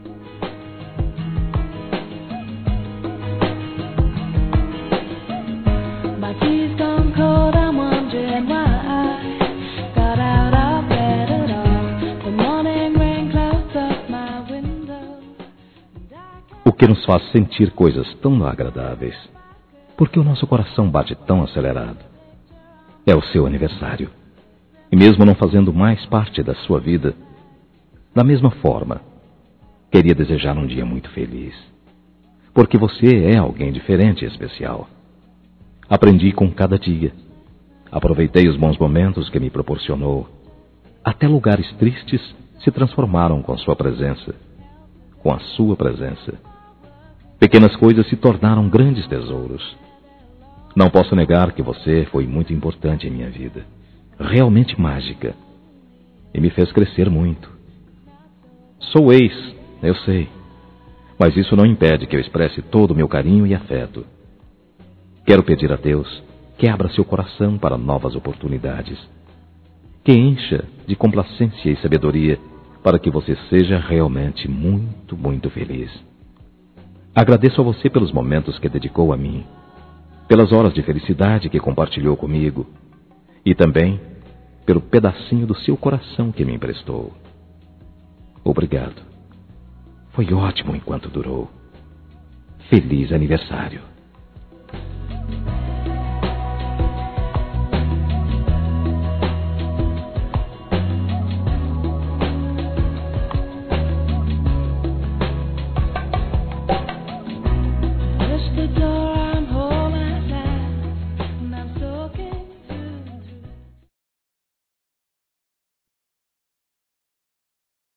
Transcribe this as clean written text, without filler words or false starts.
My tea's gone cold, I'm wondering why I got out of bed at all. The morning rain clouds up my window. O que nos faz sentir coisas tão agradáveis? Por que o nosso coração bate tão acelerado? É o seu aniversário. E mesmo não fazendo mais parte da sua vida, da mesma forma, queria desejar um dia muito feliz. Porque você é alguém diferente e especial. Aprendi com cada dia. Aproveitei os bons momentos que me proporcionou. Até lugares tristes se transformaram com sua presença. Com a sua presença. Pequenas coisas se tornaram grandes tesouros. Não posso negar que você foi muito importante em minha vida. Realmente mágica. E me fez crescer muito. Sou ex, eu sei. Mas isso não impede que eu expresse todo o meu carinho e afeto. Quero pedir a Deus que abra seu coração para novas oportunidades. Que encha de complacência e sabedoria para que você seja realmente muito, muito feliz. Agradeço a você pelos momentos que dedicou a mim, pelas horas de felicidade que compartilhou comigo e também pelo pedacinho do seu coração que me emprestou. Obrigado. Foi ótimo enquanto durou. Feliz aniversário.